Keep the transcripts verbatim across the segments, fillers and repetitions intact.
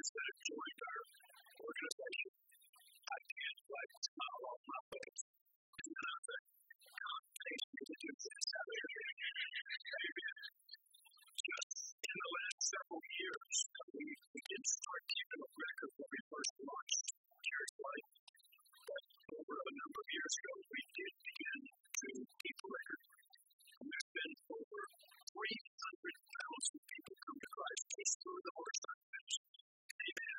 members that have joined our organization, I can't like smile off my face. And then I said, God pays me to do this. Amen. Just in the last several years, we, we did start keeping a record when we first launched Church Life. But over a number of years ago, we did begin to keep a record. And there's been over three hundred thousand people come to Christ just through the Horizon Ministry. Amen.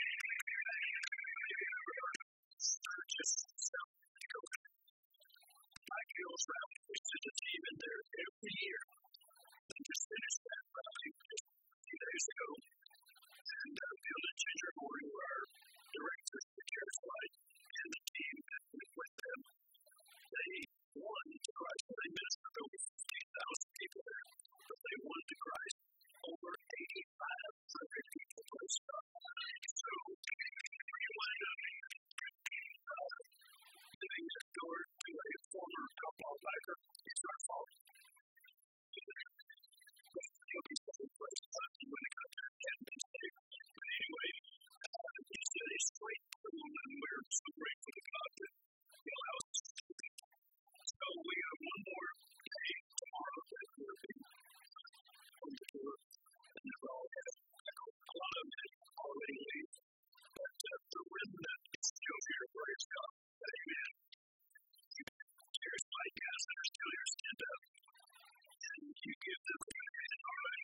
Sturgis, South Dakota. Mike Hills Rally, we send a team in there every year. They just finished that rally just a few days ago. And uh, Bill and Ginger Moore, who are our directors for Church Life, and the team that went with them, they won to Christ. They ministered over fifteen thousand people there, but they won to Christ over eighty-five hundred people. Praise God. So, we wind up uh, living next door to a former alcohol biker. It's our fault. He'll be so praise God when he got there. Can't be saved. But anyway, uh, he said he's straight through, and we're so grateful to God that He allows us to do it. So we have one more day tomorrow that we'll be on the tour, and they're all had a lot of them already leave. But uh, the remnant is still here. Praise God. Amen. Church Life guys that are still here, stand up. And you give them a hand. All right.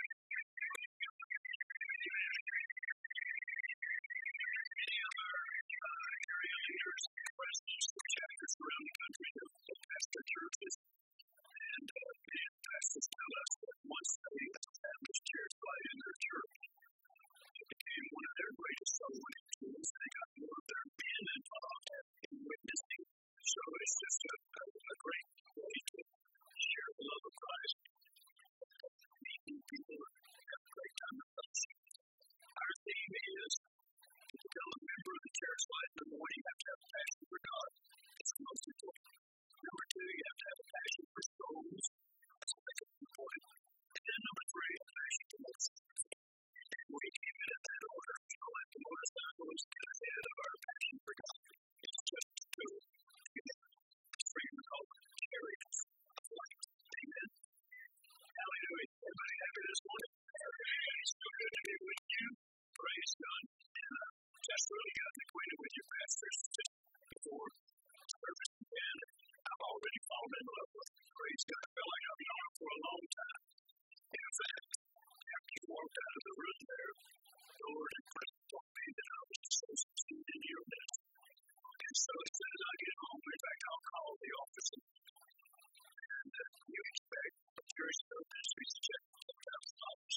Any other uh, area leaders, presidents, or chapters around the country that pastor churches, and uh, many pastors tell us that once they established Church Life in their church, it became one of their greatest songwriting tools. They got more of their being involved in witnessing. So it's just a, a, a great way to share the love of Christ. Meeting people and have a great time of fellowship. Our theme is to become a member of the Church Life. Number one, you have to have a passion for God. It's the most important. Number two, you have to have a passion for souls. That's the second important. And then number three, a passion for motorcycles. And we came in at that order. We call it the motorcycles get ahead of our passion for God. It's just two. It's free to call it chariots of light. Amen. Hallelujah. Everybody happy this morning? It's so good to be with you. Praise God. And uh, just really gotten acquainted with your pastors just before service began. I've already fallen in love with them. Praise God. I feel like I've known them for a long time. In fact, after you walked out of the room there, the Lord impressed upon me that I was so succeeded in your ministry. And so as soon as I get home, in fact, I'll call the office and uh, you expect a Church Life Ministries check for ten thousand dollars.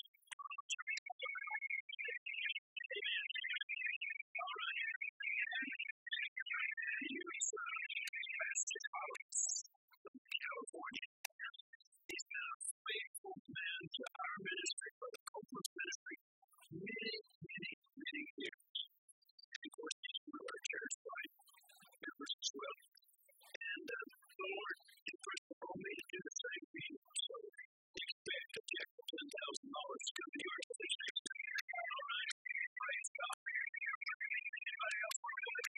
Amen. All right. Here's uh, Pastor Collins from California. He's been a faithful man to our ministry, Brother Copeland's ministry, many, many, many years. And of course, he's one of our Church Life members as well. And uh, the Lord impressed upon me to do the same thing. So expect a check for ten thousand dollars to come to your place next year. All right. Praise God. Anybody else want to go ahead?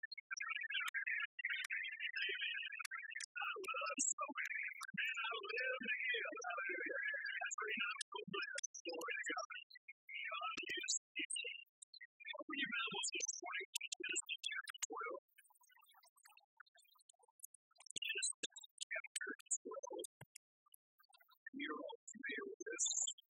Amen. I love so many. Man, I live to give. Hallelujah. That's where you know I'm so blessed. Glory to God. God is teaching. Open your Bibles this morning to Genesis chapter twelve. Genesis chapter twelve. You're all familiar with this.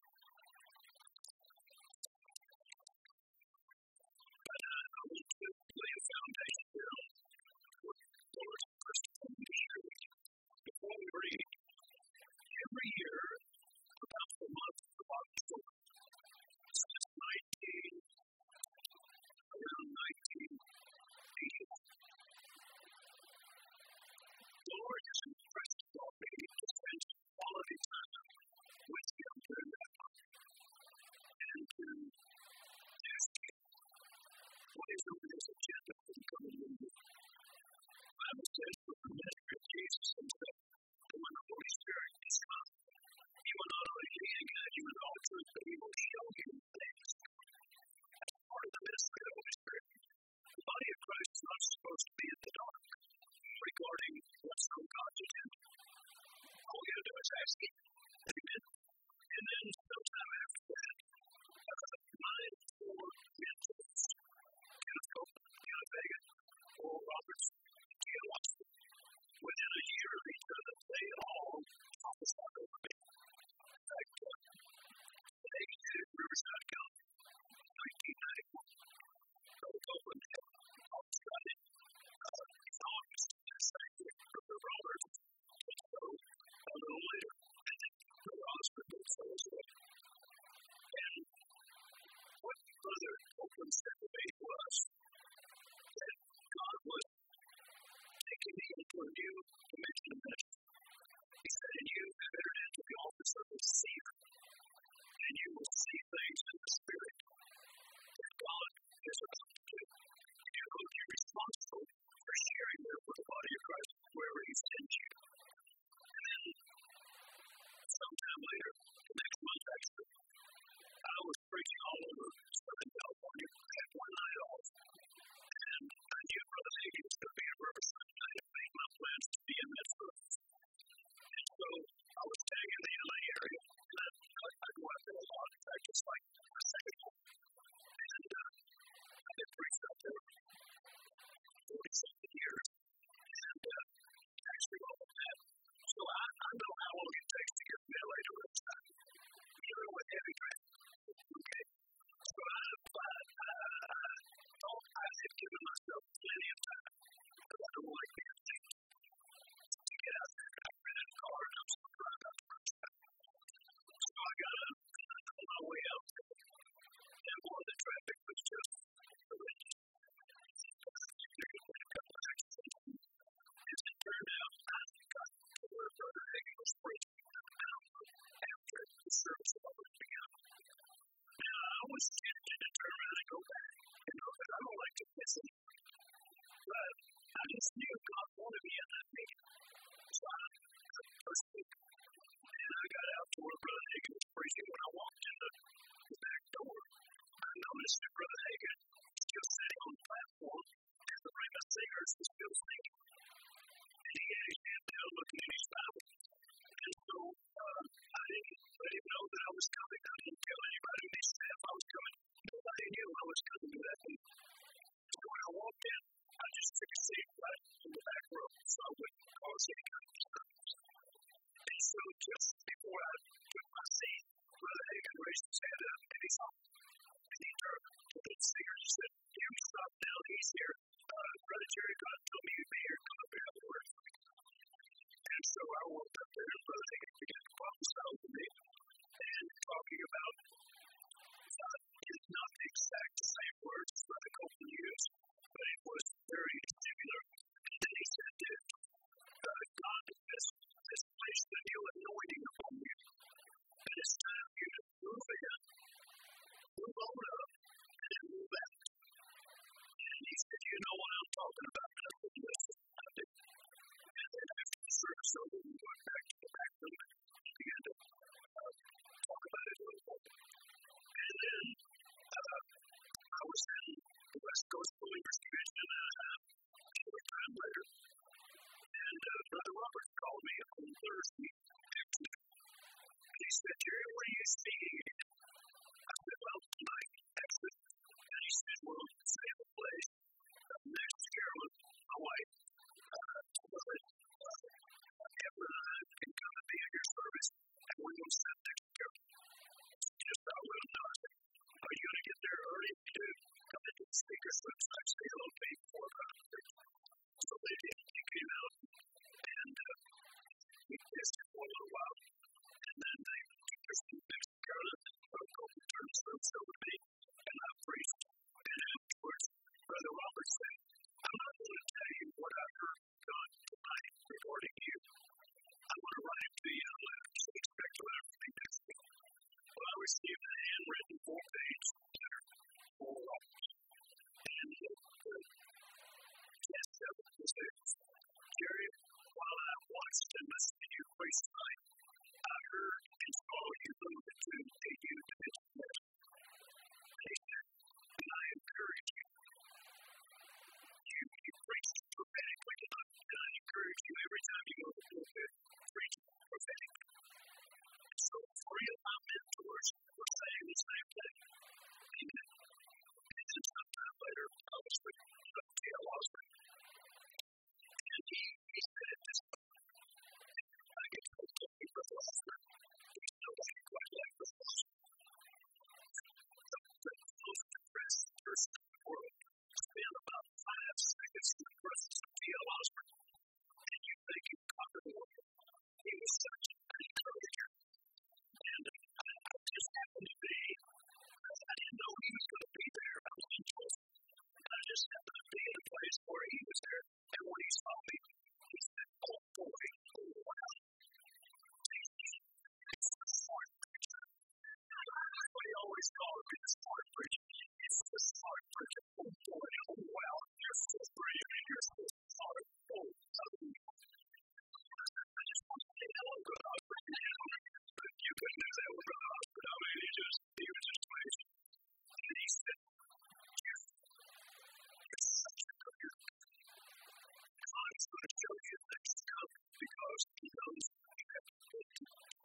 But uh, I want to lay a foundation down for the Lord's first time to share with you. Before we read, every year, about the month of October, since nineteen, around nineteen eighty-one, the Lord has impressed upon me to spend quality time with Him during that month and to ask Him what is on His agenda for the coming year. The Bible says, for the ministry of Jesus Himself, and when the Holy Spirit is come, He will not only lead and guide you in all truth, but He will show you things. As part of this through the Holy Spirit. The body of Christ is not supposed to be in the dark regarding what's on God's agenda. All we got to do is ask Him. Amen. And then sometime after that, uh, mine for mentors, Kenneth Copeland, Kenneth Hagin, Oral Roberts, Ken Watson, within a year of each other, they all prophesied over me. In fact, uh, they did Riverside County, nineteen ninety-one. Brother Copeland had prophesied it uh, in August, the same week. Brother Roberts, so a little later, Brother Oscar did so as well. And what Brother Copeland said to me was that God was taking me into a new dimension of ministry. He said, and you have entered into the office of a seer, and you will see things in the Spirit that God is about to do. And you're going to be responsible for sharing that with the body of Christ wherever He sends you. And then, sometime later, the next month actually, I was preaching all over Southern California. I had one night off. And I knew Brother Hagin was going to be in Riverside. I had made my plans to be in that service. And so I was staying in the L A area. And I, I go out there a lot. In fact, it's like my second home. And uh, I had preached out there for forty-something years. And uh, actually all of that. So I, I know how long it takes to get from L A to Riverside. Even with heavy traffic. Okay. So I, I, I thought I had given myself plenty of time, because I don't like being late, to get out there. I rented a car and I was going to drive out to Riverside. So I got up on my way out there, and boy, the traffic was just horrendous. There could have been a couple of accidents. As it turned out, I got to where Brother Hagin was preaching an hour after the service had already begun. Now, I was tempted to turn around and go back, you know, because I don't like to miss anything. But I just knew God wanted me in that meeting. So I took the first week, and I got out to where Brother Hagin was preaching. When I walked in the, the back door, I noticed that Brother Hagin was still sitting on the platform, and the ring of singers was still singing. And he had his hand down looking at his Bible. And so uh, I didn't let him know that I was coming. I didn't tell anybody in his staff I was coming. Nobody knew I was coming to that meeting. So when I walked in, I just took a seat right in the back row so I wouldn't cause any kind of disturbance. And so just before I took my seat, Brother Hagin raised his hand up and he saw me. And he turned to the singer and said, "You stop now, he's here. Uh, Brother Jerry, God told me you'd be here. Come up and have a word with me." And so I walked up there and Brother Hagin began to prophesy over me and talking about uh, it's not the exact same words as Brother Copeland used, but it was very similar. And then he said that uh, God has, has placed a new anointing upon you. And it's time for you to move in, move on up, and then move out. And he said, "You know what I'm talking about." And I said, "Yes, I do." And then after the service over, we went back to the back room and began to uh, talk about it a little more. And then uh, I was in the West Coast Believers Convention uh, a short time later. And uh, Brother Roberts called me on Thursday afternoon. And he said, "Jerry, what are you speaking at?" I said, "Well, tonight, actually." And he said, "Well, save a place uh, next to Carolyn, my wife. Uh, well, uh, Evelyn and I can come and be at your service, and we're going to sit next to Carolyn." Just I will not. Are you going to get there early to come into the speaker's room? So I say hello to me before about three. So they did. He came out, and uh, we kissed him for a little while. And then they took us to next to Carolyn, and Brother Copeland turned his service over to me, and I preached. And afterwards, Brother Roberts said, "I'm not going to tell you what I heard God tonight regarding you. I'm going to write it to you in a letter, so expect a letter from me next week." Well, I received a handwritten four-page letter for Roberts. And the test of it was this: "Jerry, while I watched and listened to you preach tonight, I heard and saw you move into a new dimension. And I encourage Osgood, T L Osgood. And he, he said this, I get told to be Brother Osgood. There's nobody quite like Brother Osgood. The most depressed person in the world spend about five seconds in the presence of T L Osgood. And you think you've conquered the world. He was such an encourager. And I, I just happened to be, I didn't know he was going to be there. I wasn't told. And I just happened to be in a place where he was there. And when he saw me, he said, oh boy, oh wow. It's the smart preacher. He always called me the smart preacher. It's the smart preacher. Oh boy, oh wow. You're so brave and you're so smart. Oh, hallelujah. I just want to say hello, Brother Osgood. But you couldn't do that with Brother Osgood. I mean, he just, he was just crazy. And he said, you're, you're such a good girl. God's going to show you things to come because he knows you have to go to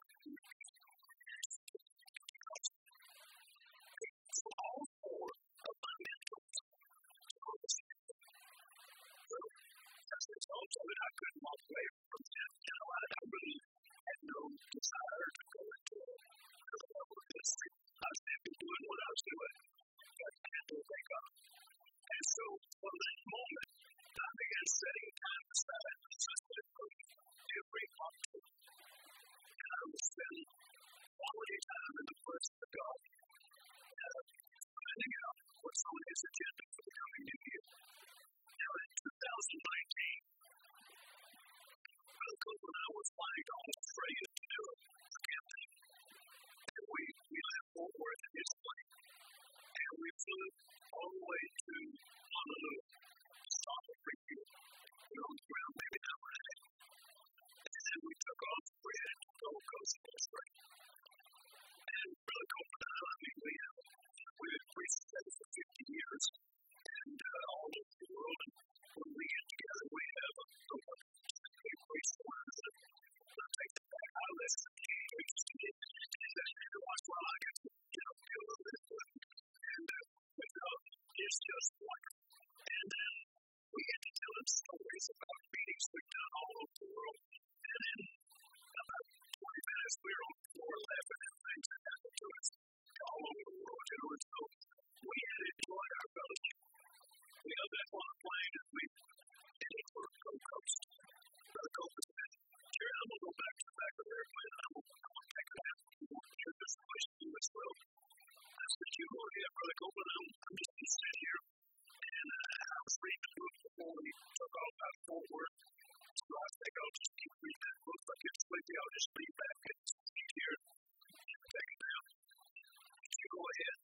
so all four of my mentors told us well, as a result of it, I couldn't walk away from them. You know, I, I really had no desire to go into the level of ministry. I was happy doing what I was doing, but I had to obey God. And so, from that moment, I began setting time aside just to pray every October. And I would spend quality time in the presence of God, uh, finding out what's on his agenda for the coming new year. Now, in two thousand nineteen, Brother Copeland and I were flying to Australia to do a campaign. And we, we left Fort Worth in his plane. And we flew all the way to Honolulu, stop at Freeport. We were on the ground maybe an hour and a half. And then we took off and we headed to the Gold Coast of Australia. And Brother Copeland and I, I mean, we have we've been preaching together for fifty years. And uh, all over the world. And when we get together, we have a group. We preach the word of the take the back. I listen to you preach to you. And once in a while, I get to, you know, feel a little bit of it. And uh, with God, it's just wonderful. And then we get to tell them stories about meetings we've done all over the world. And in about twenty minutes, we were on the floor laughing at things that happened to us all over the world. You know, and so we had enjoyed our fellowship. We got back on the plane and we headed for the Gold Coast. Brother Copeland said, Jerry, I'm going to go back to the back of the airplane and I'm going to take a nap. You want to hear this voice to you as well? I said, you go ahead, Brother Copeland. I'm, I'm just going to sit here. And uh, I was reading the book before we took off out of Fort Worth. So I think I'll just keep reading that book. If I get sleepy, I'll just lean back and sit here and take a nap. You go ahead.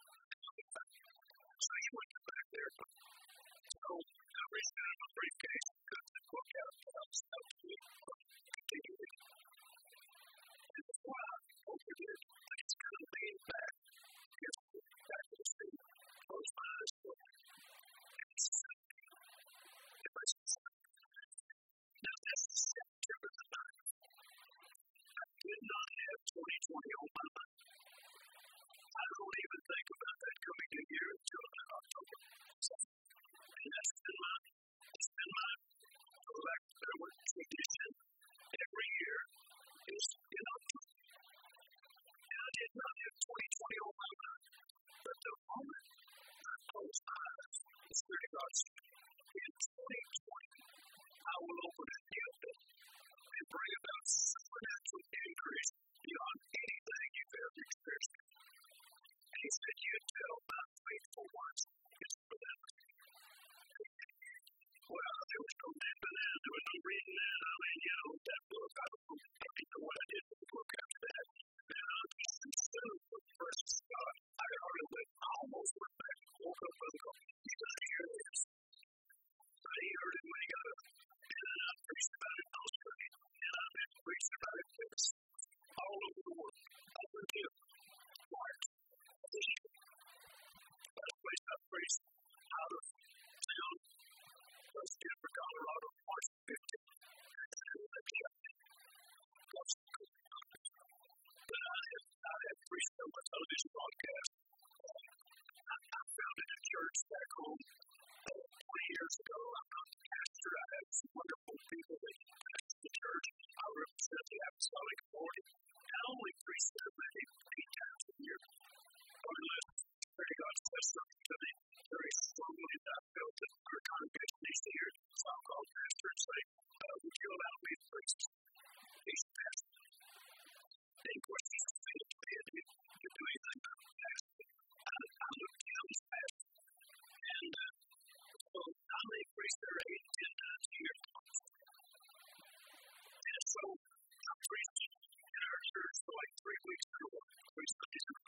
So he went back there. So I reached out in my briefcase and got the book out and I was about to continue reading. And before I opened it, I just kind of leaned back, just back to the seat, closed my eyes for a minute. And he said, if I said, now this is September the ninth. I did not have twenty twenty on my mind. I don't even think about that coming new year until about October. So, and that's been my, it's been my, for lack of a better word, tradition every year is in October. And I did not have twenty twenty on my mind. But the moment I close my eyes, the Spirit of God said, in twenty twenty, I will open a deal and bring about supernatural increase beyond anything you've ever experienced. And he said, you tell my faithful ones, it's for them. Well, there was no napping that, there was no reading that. I mean, you know, that book, I don't know, I don't know what I did with the book after that. And I was consumed with the presence of God. I hardly went, I almost went back and woke up and go, he doesn't hear this. But he heard it when he got up. And then I preached about it in Australia. And I've been preaching about it all over the world. Up until March this year. Last place I preached out of town was Denver, Colorado, March fifteenth. But I have, I have preached on my television broadcast. I, I founded a church back home years ago. I'm not the pastor. I have some wonderful people that pastor the church. I represent the Apostolic Authority. And only preach there maybe eight times a year. Unless very God says something to me very strongly that I felt that our congregation needs to hear. So I'll call the pastor and say, uh, would you allow me to preach? He's the pastor. And of course, he's the field to be able to do anything but the pastor. I, I look to him as pastor. And uh, so I may preach there eight, ten times a year. And so I preached in our church for like three weeks in a row. Three Sundays in a row.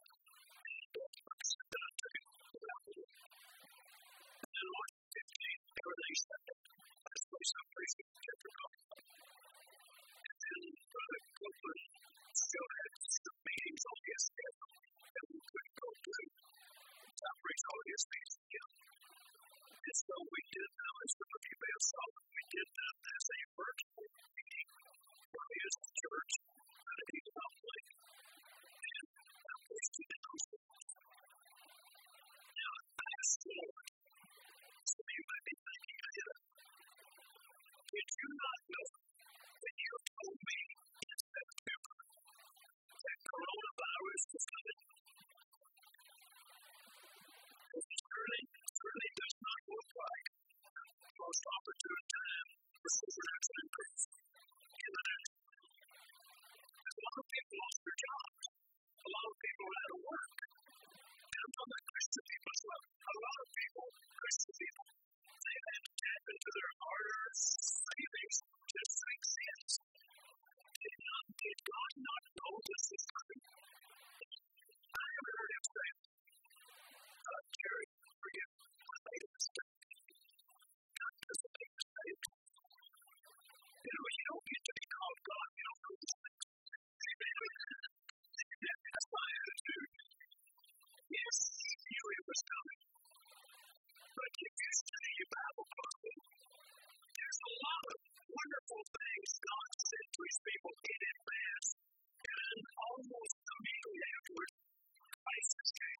Everything shut down. This place I'm preaching kept it off. And then Brother Copeland still had some meetings on his schedule that we couldn't go to. So I preached all his meetings again. And so we did them, as some of you may have saw them, we did them as a virtual meeting from his church at a Eagle Place. And I preached it in those meetings. Now, I asked the Lord, some of you might be thinking, I did it. Did you not know when you told me in September that coronavirus was coming? It certainly, certainly does not look like the most opportune time for supernatural increase in the next month. A lot of people lost their jobs. A lot of people are out of work. And I'm talking about Christian people as well. A lot of people, Christian people, they had to tap into their hard-earned savings just to exist. Did, not, did God not know this is coming? I have heard him say, uh, Jerry, forgive me, I made a mistake. God doesn't make mistakes. You know, you don't get to be called God, you don't know these things. That's my attitude. Yes, he knew it was coming. But if you study your Bible closely, there's a lot of wonderful things God said to his people in advance, and almost immediately afterwards, crisis came.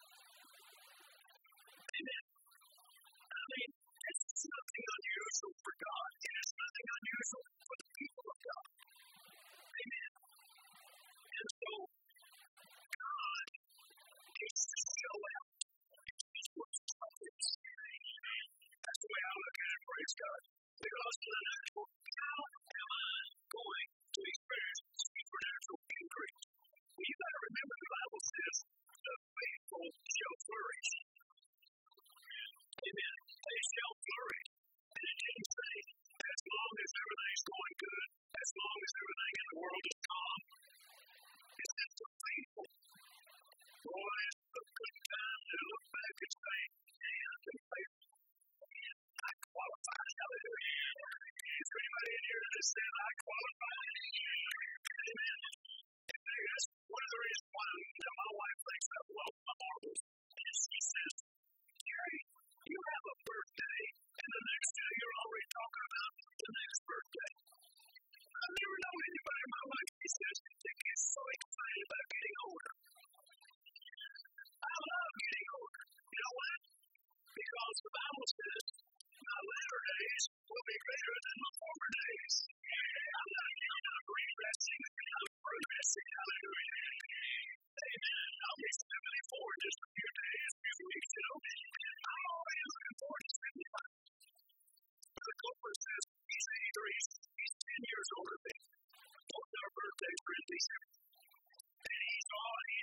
Amen. I mean, this is nothing unusual for God. It is nothing unusual for the people of God. Amen. And so, God gets to show out his works of others. That's the way I look at it, praise God. Because in the natural, how am I going to experience supernatural increase? Well, you got to remember the Bible says, the faithful shall flourish. Amen. They shall flourish. And it didn't say, as long as everything's going good, as long as everything in the world is calm, it says the faithful. Boy, it's a good time to look back and say, hey, I've been faithful. I qualify. Hallelujah. Is there anybody in here that says I qualify? Amen. Yes. One of the reasons why my wife thinks I love my marbles is she says, Jerry, you have a birthday, and the next day you're already talking about the next birthday. I've never known anybody in my life, she says, that gets so excited about getting older. I love getting older. You know why? Because the Bible says, my latter days will be greater than my former days. I'm not, I'm not regressing, I'm progressing. Hallelujah. Amen. I'll be seventy-four in just a few days, a few weeks, you know. I'm already looking forward to seventy-five. The Cooper says he's eighty-three, he's ten years older than me. Both our birthdays are in December. And he's all, he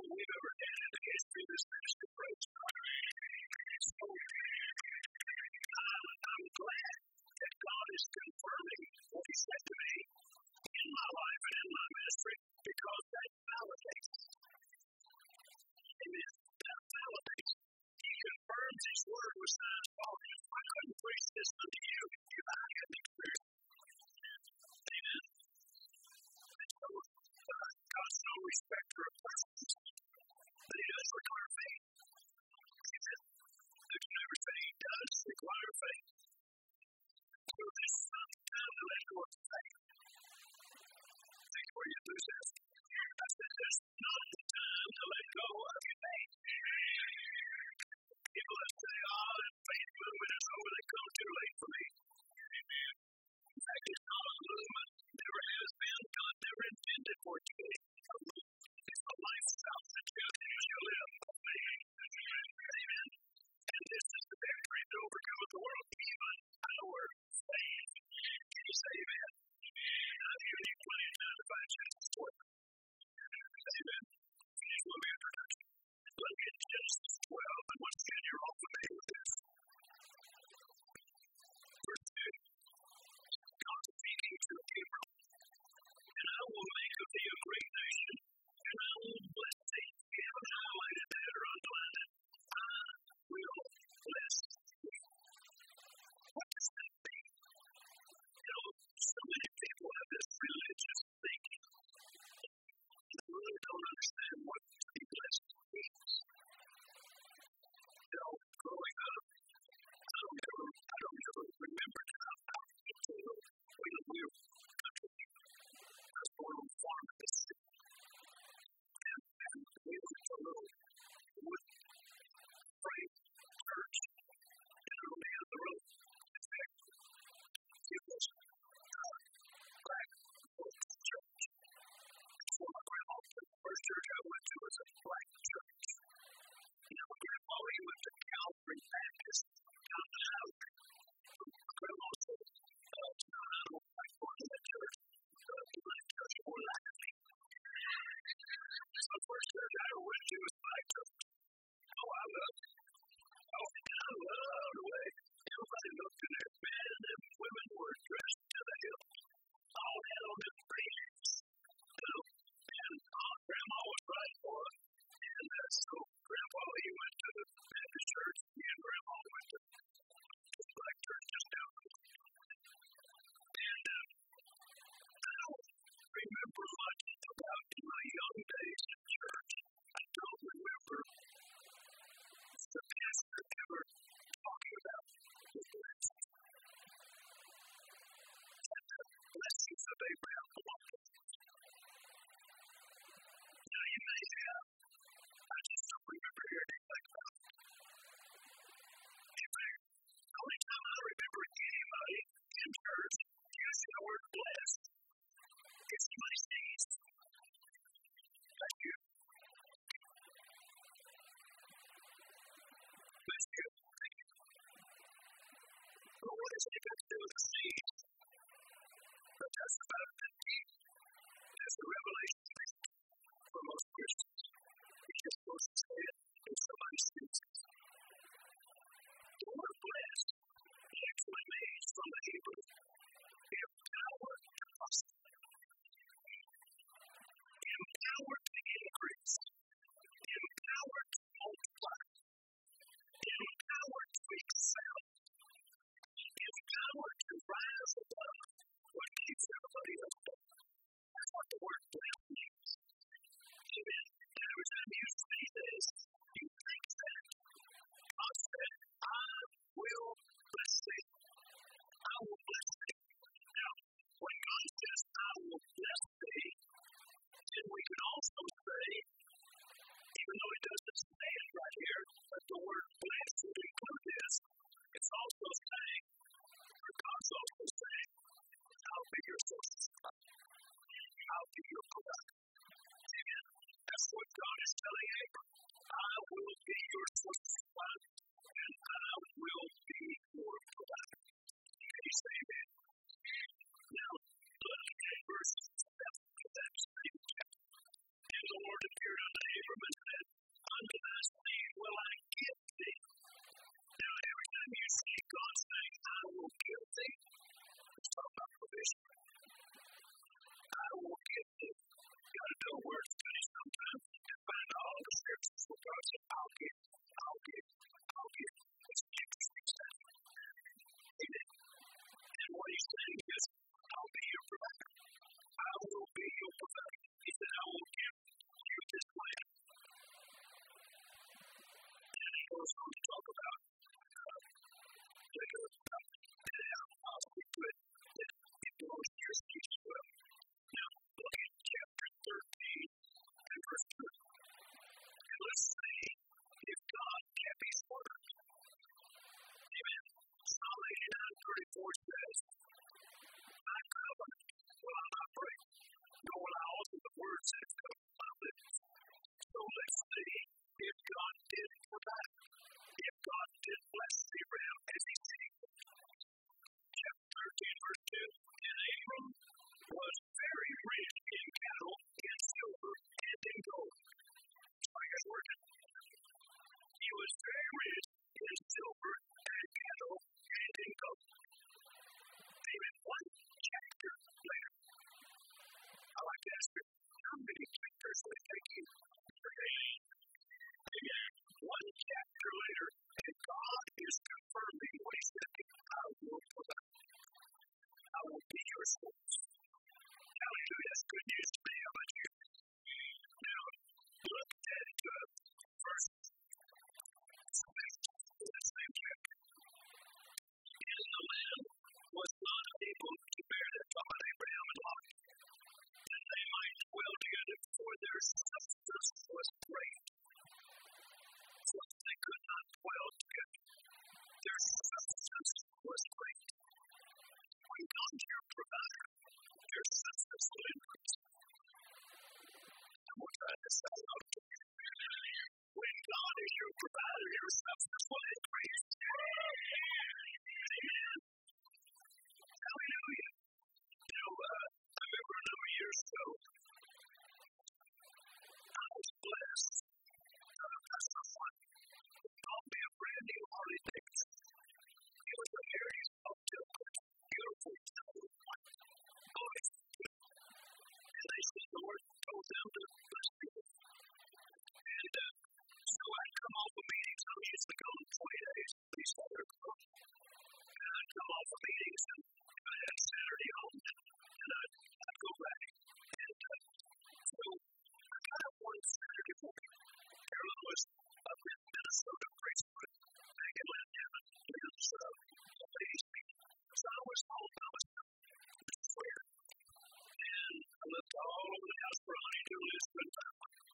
we've ever had in the history of this ministry. Praise God. So, uh, I'm glad that God is confirming what He said to me in my life and in my ministry, because that validates. Amen. That validates. He confirms His word with signs following. I couldn't preach this unto you if I hadn't experienced it. Amen. And so, uh, God's no respecter of persons, but He does require faith. Amen. There's never say He does require faith. So this is not the time to let go of faith. Before you lose it. I said, this is not the time to let go of your faith. People that say, oh, that faith movement is over, they come too late for me. Amen. In fact, it's not a movement. Never has been. God never intended for it to be. It's a lifestyle that you have to live. Amen. And this is the victory to overcome the world, even our faith. Can you say amen? Now, you need plenty of time to find Genesis twelve. Amen. Here's what we introduce. Look at Genesis twelve, and once again, you're all familiar with this. Verse two. God speaking to Abram, and I will make of thee a great nation, and I will bless thee. You haven't highlighted that or underlined it. I will bless thee. What does that mean? You know, so many people have this religious thinking. They really don't understand what to be blessed means. You know, growing up, I don't ever, I don't ever remember how we were country. I was born on a farm in Mississippi. And, and we went to a little wood frame church, and on the end of the road, in fact, it was uh, black folks church. Before my grandma, the first church I went to was a black church. You know, my grandma, he went to Calvary Baptist down the highway. My grandma said, uh, no, I don't like going to that church. Uh, the black church is more like me. So the first church I ever went to was black church. Oh, I loved it. Oh, I loved the way everybody looked in their bed, and them women were dressed to the hilt. All had on them fringes. You know, and uh, Grandma was right for it. And uh, so Grandpa, he went to the Baptist church, me and Grandma went to the black church just down the road. And uh, I don't remember much about my young days in church. I don't remember the pastor ever talking about the blessings. And the blessings of Abraham belong to us. Now you may have, I just don't remember hearing anything about it. In fact, the only time I remember anybody in church using the word blessed is my knees. Thank you. Thank you. Thank you. But what does it have to do with the seed? But that's about the deep. That's the revelation for most Christians. You're just supposed to say it and somebody sees it. The word blessed actually means from the Hebrew, empowered to prosper, empowered to increase, empowered to multiply, empowered to excel, empowered to rise above what keeps everybody else down. That's what the word blessed means. Amen. And every time you say this, you think that God said, I will bless thee. I will bless thee. Now, when God says, I will bless thee, then we can also say, even though He doesn't say it right here, but the word bless would include this. It's also saying, or God's also saying, I'll be your source. I'll be your provider. Amen. That's what God is telling Abram. I will be your source, and I will be your provider. Can you say amen? Now, look at verse seven of that same chapter. And the Lord appeared unto Abram in the was very rich in silver and cattle and in gold. Even one chapter later, I like to ask you, how many chapters would it take you to read? Maybe one chapter later, and God is confirming what He said, I will provide. I will be your source. Hallelujah. That's good news to me. How about you? Now, look at uh, verse the same chapter. And the land was not able to bear the thought of Abraham and Lot, that they might dwell together, for their substance was great. So they could not dwell together. Their substance was great. When God is your provider, your substance will increase. I'm going to try this out. When God is your provider, your substance will increase. Amen. Hallelujah. You know, uh, I remember a number of years ago, I was blessed. Uh, Pastor Fun bought me a brand new Harley Davidson. It was a Harry's Hotel, beautiful one. Always good. And they said, the Lord told them to bless people. And uh, so I'd come off of meetings. I used to go twenty days. These other clubs. And I'd come off of meetings and I had Saturday home and, and I'd, I'd go back. And uh, so I got up one Saturday morning. Carolyn was up in Minnesota, Bracewood, back in Montana. Lives uh, ladies meeting. So I was home. I was swear. And I looked all over the house for Honey Dooley's good time.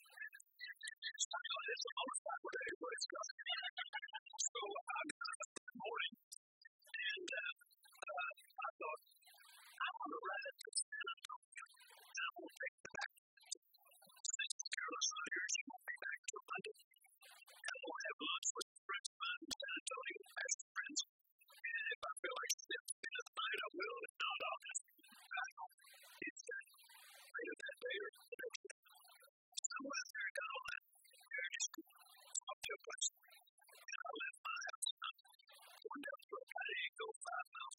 So it's a motorcycle day, praise God. So I got up in the morning and uh, uh, I thought, I want to ride to San Antonio. And I won't take the back. Since Carolyn's not here, she won't be back till Monday. And I will have lunch with friends of mine in San Antonio, pastor friends. And if I feel like stepping into the night, I will. If not, I'll just back home. It's that later that day or the next day. So I went there and got all that. I just talked to a place. And I left my house. I'm going down the road. I didn't go five miles.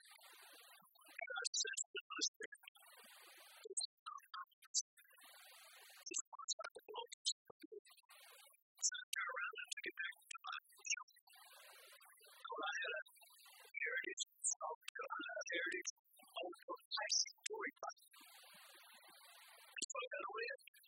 And I sensed in my spirit, this is not obvious. This one's not the belongings of the Lord. So I turned around and took it back to my shop. So I had a Heritage, South Carolina Heritage, old classic Tory bike. And so I got away.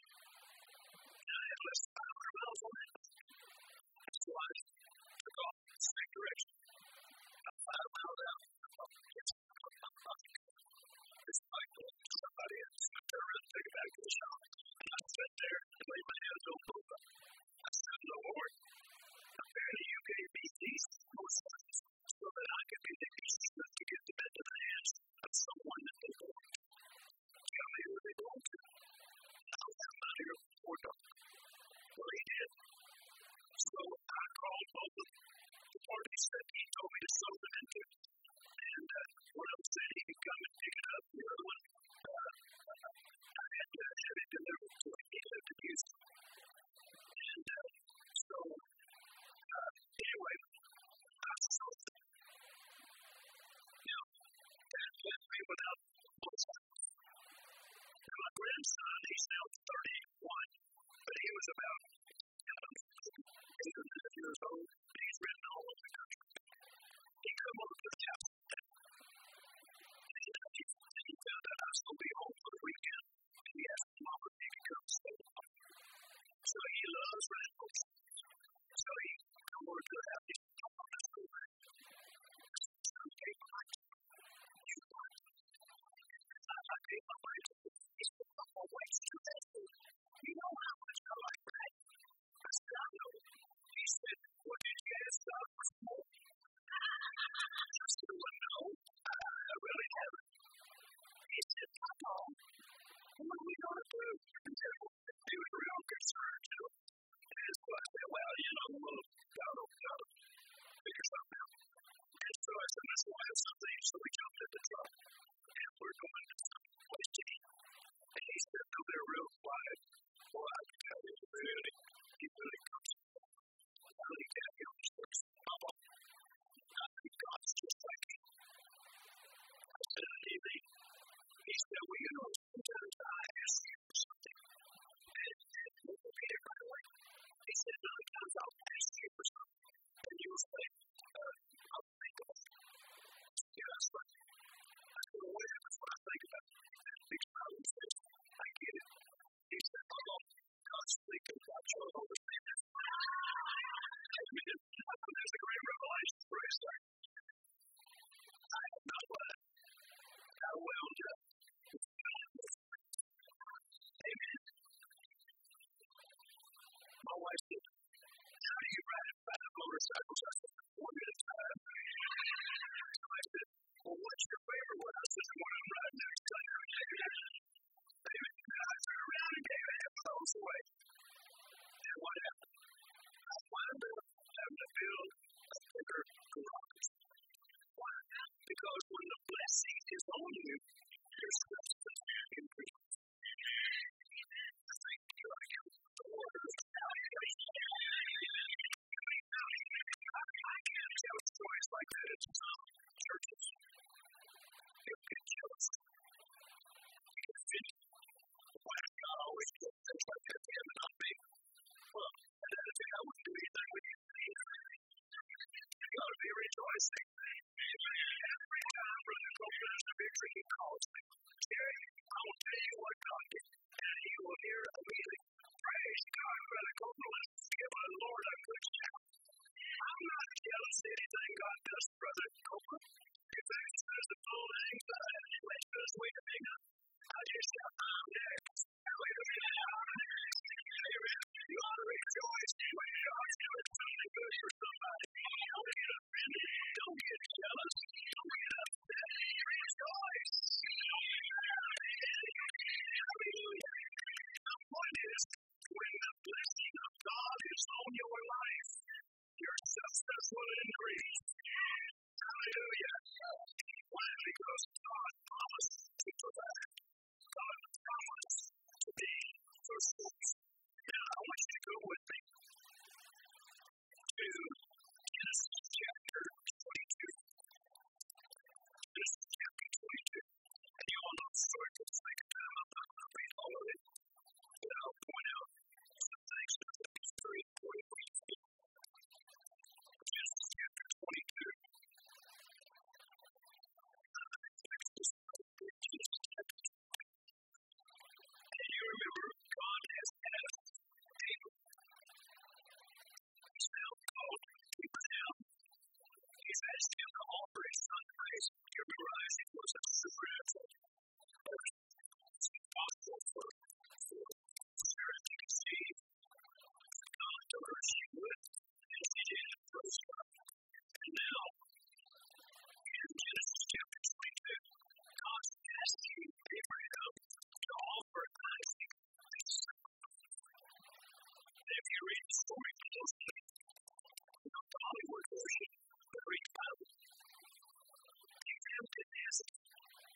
And I had less than five hundred miles on it. So I took off in the same direction. About five miles out, I thought, yes, I'm not this bike belongs to somebody else. So I turned around and took it back to the shop. And I sat there and laid my hands on both of them. I said, Lord, apparently you gave me these horses so that I could be the easiest to get them into the hands of someone that they belong to. Tell me who they belong to. I'll come out here before dark. Well, he did. So I called both of the parties that he told me to sow them into. And uh, one of them said he could come and pick it up. The other one, uh, I had to have it delivered to him. He lived in Houston. And uh, so, uh, anyway, I sold them. Now, that left me without motorcycles. And my grandson, he's now thirty-one, but he was about um, eight or nine years old. He's written all over the country. He come over to the house. And uh, he, he found out I was going to be home for the weekend. And he asked me, Mom, if he could come stay with me. So he loves rentals. So he come over to the house. He said, Mom, I'm just going back. So he gave my life to me. You want it? I, I gave my life to him. He said, I'm going to wait till that day. You know how much I like that? I said, I know. He said, what did you ask God for more? I said, well, no, I, I really haven't. He said, Papa, what are we going to do? And he was real concerned, you know. And so I said, well, you know, we'll gotta, gotta figure something out. And so I said, let's go have something. So we jumped in the truck, and we're going to some place to eat. And he said, no, they're real quiet. Well, I can tell you, really, he really comes. Really to Genesis chapter twenty-two. Genesis chapter twenty-two. And you all know the story for the sake of time. I'm not going to read all of it, but I'll point out some things that I think is very important for you to see. Genesis chapter twenty-two. Genesis chapter twenty-two. And you remember, God has asked Abel. He's now called Abraham. He's asked him to offer his son Isaac. You remember Isaac was a supernatural person. It's impossible for, for Sarah to conceive. God told her she would, and she did it first time. And now, in Genesis chapter twenty-two, God's asking Abraham to offer Isaac as a sacrifice. And if you read the story closely, you know, the Hollywood version, but read the Bible, Abraham didn't hesitate.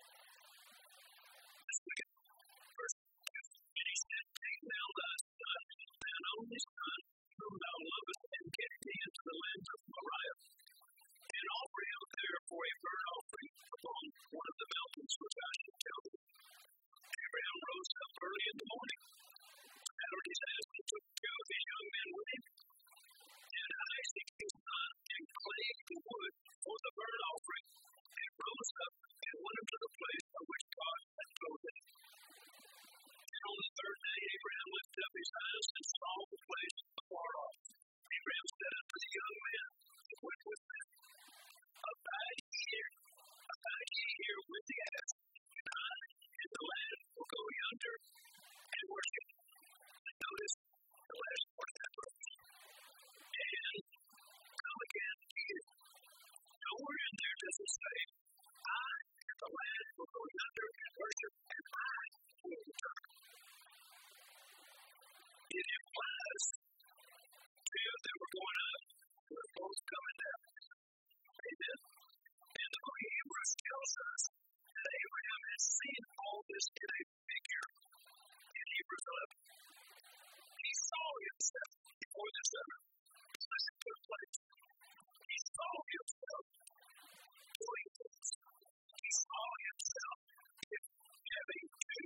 Let's look at verse two. And he said, take now thy son, thine only son, whom thou lovest, and get thee into the land of Moriah, and offer him there for a burnt offering upon one of the mountains which I shall tell thee. Abraham rose up early in the morning, saddled his ass, and took two of his young men with him, and Isaac his son, and clave the wood for the burnt offering, and rose up and went unto the place of which God had told him. And on the third day Abraham lifted up his eyes and saw the place afar off. Abraham said unto the young men that went with him, abide here, abide ye here with the ass, and I and the lad will go yonder and worship. And notice the last part of that verse. And come again here. Nowhere in there does it say, I and the lad will go yonder and worship, and I will return. It implies two that were going up, were both coming down. Amen. And the book of Hebrews tells us that Abraham has seen all this in a figure in Hebrews eleven. He saw himself before this ever blessing took place. He saw himself doing this. He saw himself having to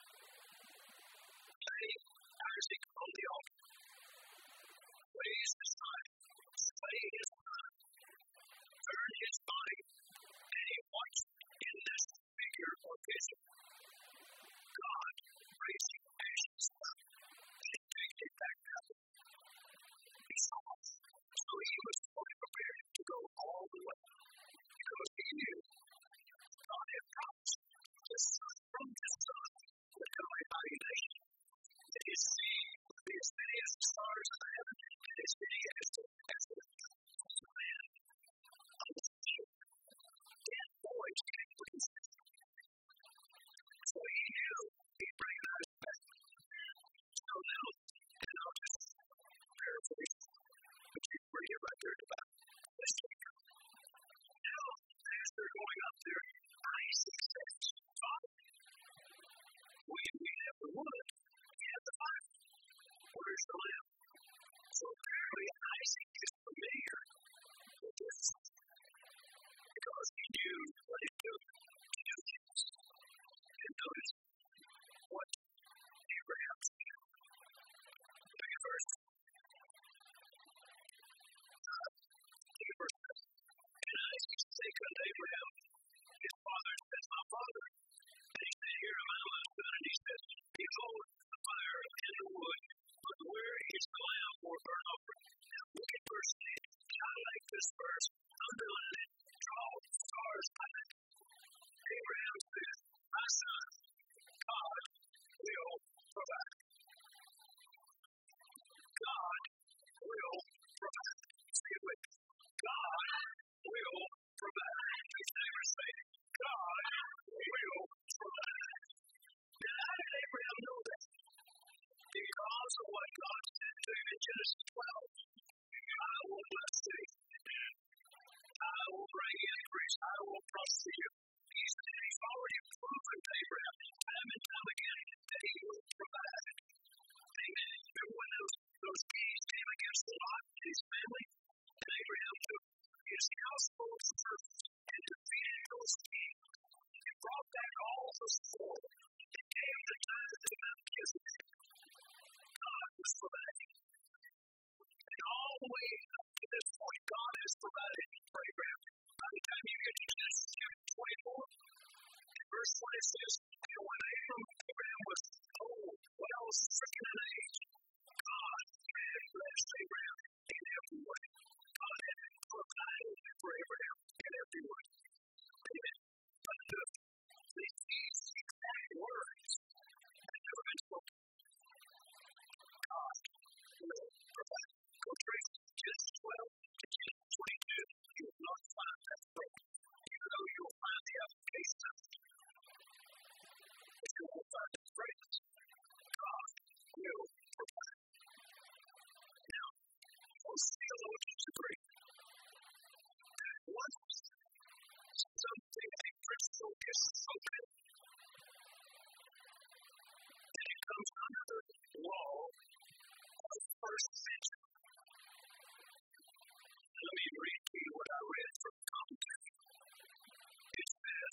lay Isaac on the altar, raise his son, slay his son, turn his body, and he watched in this figure or vision God raising Isaac's son and taking it back down. He saw it. So he was fully prepared to go all the way because he knew God had promised his son from his son would come a mighty nation. And his seed would be as many as the stars of heaven and as many as the as the land of the children. Ten boys came with his sister. So he knew he'd bring Isaac back. So now, and I'll just paraphrase, but you can read it right there in the Bible. Let's take it. Now, as they're going up there, Isaac says, Father, we, we have the wood, we have the fire. Where's the lamb? So apparently Isaac is familiar with this because he knew what it took to do this. And notice what Abraham said. Look at verse. Uh, look at verse seven. And Isaac spake unto Abraham, his father, and said, my father. And he said, here am I, my son. And he said, behold, the fire and the wood, but where is the lamb for burnt offering? Now look at verse eight. I like this verse. Underline it. Draw stars by it. Abraham said, my son, God will provide. God will provide. Say it with me. God will provide. His neighbors say, God will provide. Now, how did Abraham know that? Because of what God said to him in Genesis twelve. I will bless thee. I will bring increase. I will prosper you. He's, he's already proven to Abraham time and time again that he will provide. Amen. Remember when those, those bees the way up to this point, God has provided a program. By the time you get to Genesis chapter twenty-four, verse twenty says, and when Abram, Abraham was old, well, stricken in age, God had blessed Abraham in every way. God had provided for Abraham in every way. Amen. But look, these exact words have never been spoken. God will provide. Go trace Genesis twelve to Genesis twenty-two. You will not find that broken. Even though you will find the application of it. But you won't find the phrase. God will provide. Now, most theologians agree that once something, a principle is spoken, and it comes under the law of first mention. Let me read to you what I read from the commentary. It says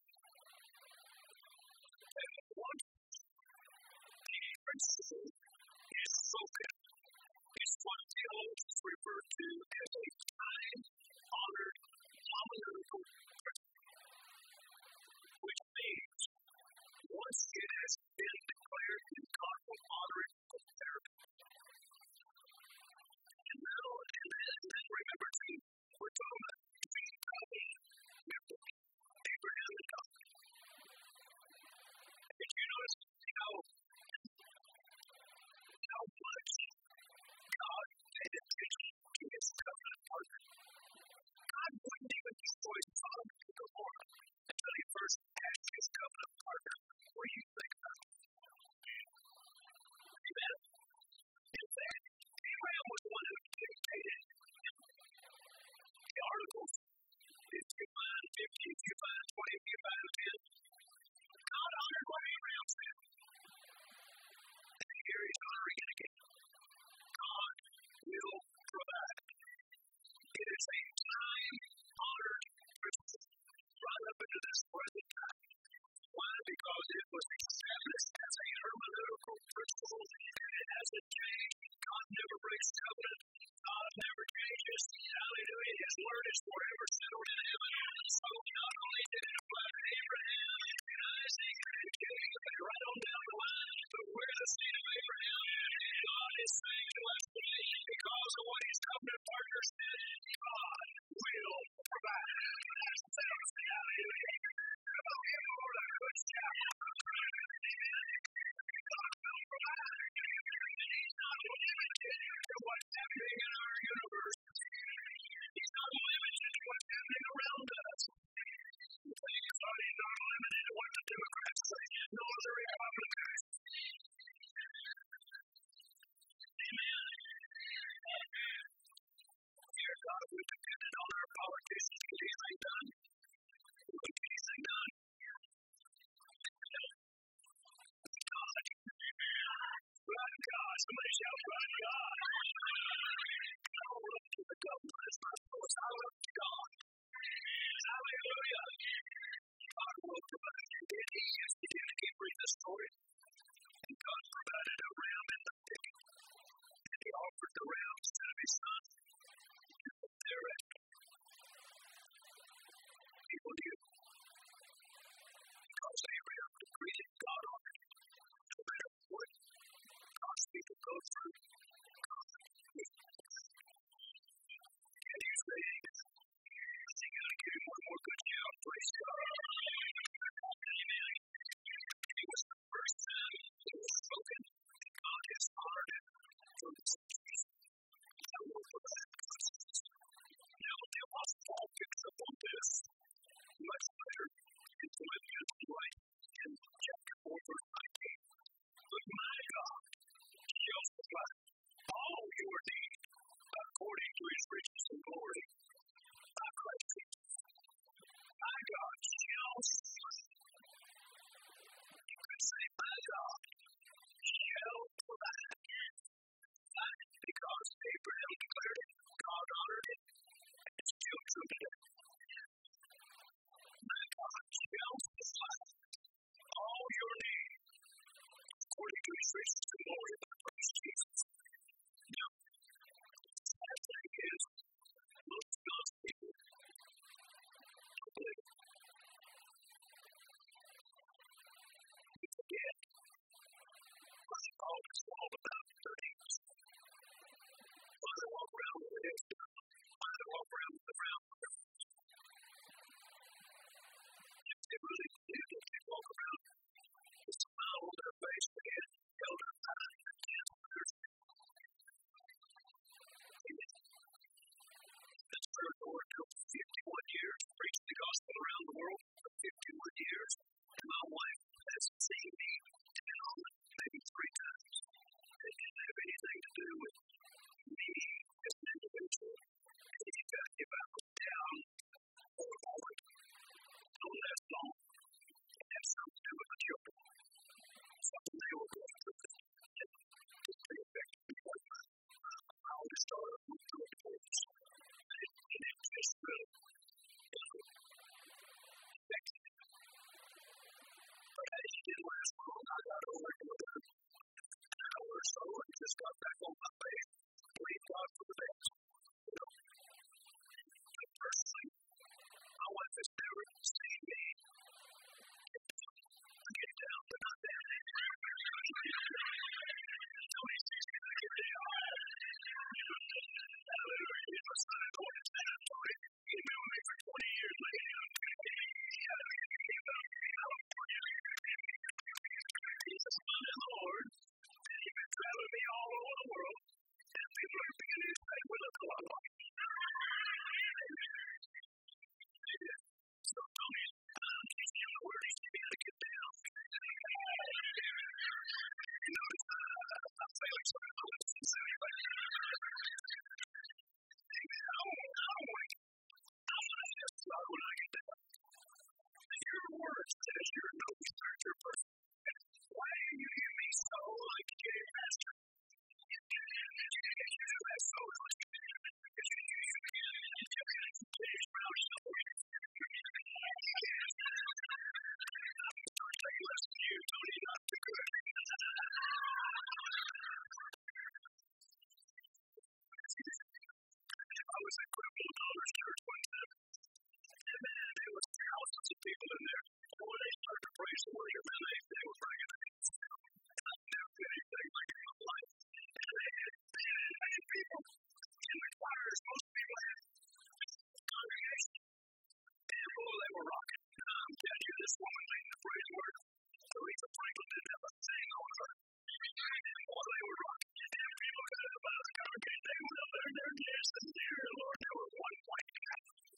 that once a principle is spoken, it's what theologians refer to as a time-honored homiletical principle, which means once it has been declared, then God will honor it with therapy. And now, and then, then remember, too, we're talking about three covenant members, Abraham and God. Did you notice how, how much God paid attention to his covenant partner? God wouldn't even destroy Sodom and Gomorrah until he first asked his covenant partner, what do you think about it? Amen? In fact, Abraham was the one who dictated the articles. If you find fifty, if you find twenty, if you find ten, God honored what Abraham said. And here he's honoring it again. God will provide. It is a time-honored principle right up into this present time. Why? Because it was established as a hermeneutical principle, and it hasn't changed. God never breaks covenant. God never changes. Hallelujah. His word is forever settled in heaven. So not only did it apply to Abraham and Isaac and Jacob and right on down the line, but we're the seed of Abraham. God is saying to us today, because of what his covenant partner said, God will provide. Hallelujah. Come on, give the Lord a good shout. God will provide. He's not limited to what's happening in our universe. He's not limited to what's happening around us. He's not limited to what the Democrats say, nor the Republicans. Amen. Dear God, we depended on our politicians to get anything done. We wouldn't get anything done. God. Run God. Somebody shout, run God. I don't look to the government as my source. I look to God. Hallelujah. God will provide. And then he used to keep reading the story. And God provided a ram in the pig. And he offered the ram instead of his son. And thereafter, people knew. Because Abraham agreed that God honored him. No matter what God's people go through, God will provide. And he's saying, I think I'm going to give him one more good shout. Praise God. Amen. It was the first time it was spoken. God has honored it from the centuries. I will provide. Now, the Apostle Paul picks up on this much later in Philippians right in chapter four, verse nineteen. But my God shall supply all your need according to his riches and glory by Christ Jesus. My God shall supply. You could say, my God shall provide. Because Abraham declared it, God honored it, and it's still true today. My God shall supply all your need according to his riches and glory by Christ Jesus. Now, as started with the reports. And, and it just really, you know, affected me. But hey, it didn't last long. I got over it within an hour or so and just got back on my faith. Believe God for the best. You know, but personally, my wife has never seen me get down to not that. Tony sees me like every day. Hallelujah. My son is going to stand up for it. He's been with me for twenty years, lady. He's a son in the Lord. And he's been traveling me all over the world. And people are beginning to say, we look a lot like him. So Tony's teaching him the word. He's teaching him how to get down. You know, it's uh, I'm failing some of the lessons anyway. Amen. I don't want, I don't want to, I want to just start when I get down. Your word says you're no researcher person. Why do you hear me so like a gay pastor? You do that so like because you use it again and you can engage around somewhere. I'm going to take less than you, Tony, not too good. I was at Cripple Daughters Church one time, and man, there was thousands of people in there. And when they started to praise the worship, man, they, they were bringing it. I've never been anything like it in my life. And they had, they had, they had people in the choirs, most people had congregation. And boy, they were rocking. I'm telling you, this woman leading the praise word, Teresa Franklin didn't have a thing on her. And boy, they were rocking. And people got up out of the congregation, they went up there and they're dancing, dear Lord, there was one white guy.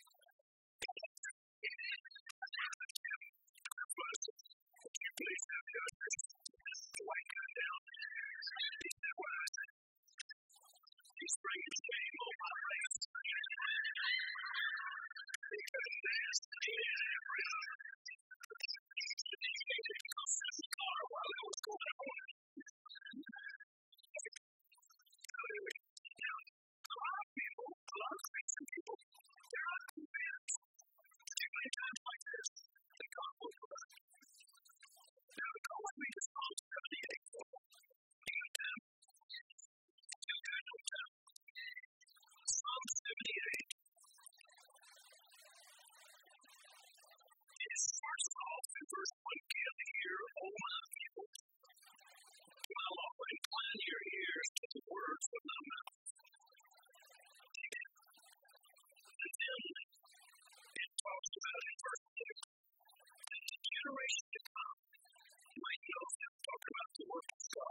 Would you please have the ushers? The white guy down. He said, what is it? He's bringing shame on my race. He couldn't dance. He didn't have rhythm. He didn't come to the car while it was going on. Hallelujah. Now, a lot of people, a lot of Christian people, they're not convinced. Too many times like this, that God will provide. Now, go with me to Psalm seventy-eight. Even them. Too good, no time. Psalm seventy-eight. Is first off in verse one, give ear, O my people. My law, incline your ears to the words of my mouth. Amen. And then it talks about in verse two, that the generation to come, you might know them talking about the work of God.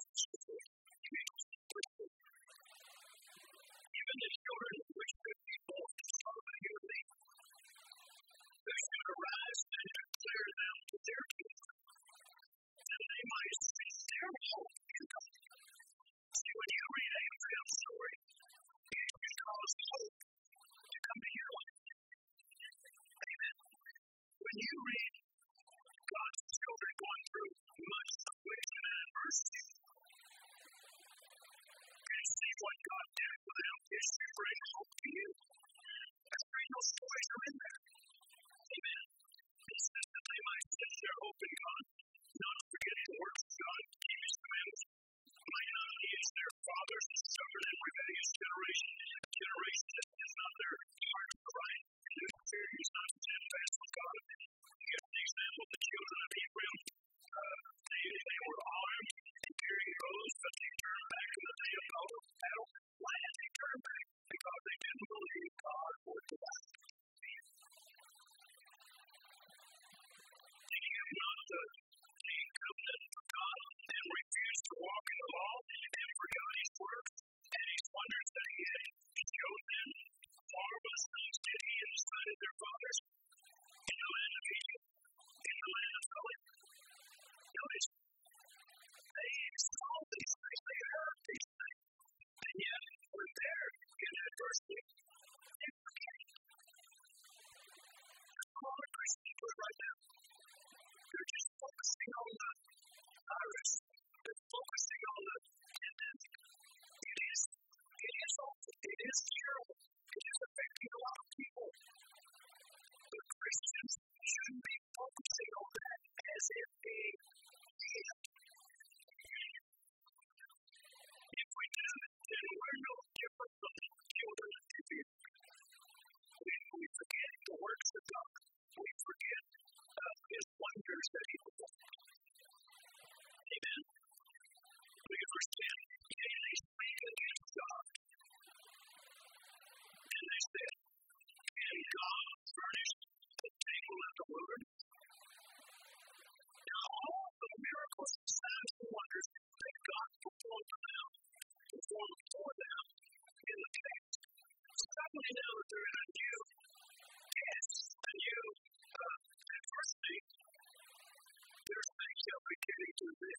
Even the children of which could be born from you and me, they should arise and declare them to their children, that they might see their hope in God. See, when you read Abraham's story, it can cause hope to come to your life. Amen. When you read God's children going through much affliction and adversity, and see what God did for them, it should bring hope to you. That's why those stories are in there. Amen. He says that they might set their hope in God, not forgetting the works of God, keep His commandments. Might not He is their fathers, stubborn and rebellious generation, a generation that is not their heart right, and whose fear is not steadfast with God. You get the example of the children of Ephraim. Uh, they, they were armed and carrying bows, but they turned back in the day of battle. Why? is terrible. It is affecting a lot of people. But Christians shouldn't be focusing on that as if being it. If we do, then we're no different from the children of Israel. When we forget the works of God, we forget uh, His wonders that He performed. Amen. Look at verse ten. And they speak against God. And they said, and God furnished the table of the wilderness. Now all the miracles, signs, and wonders that God performed for them, performed for them in the past. Suddenly now that they're in a new test, a new uh, adversity, there's things that we getting to this.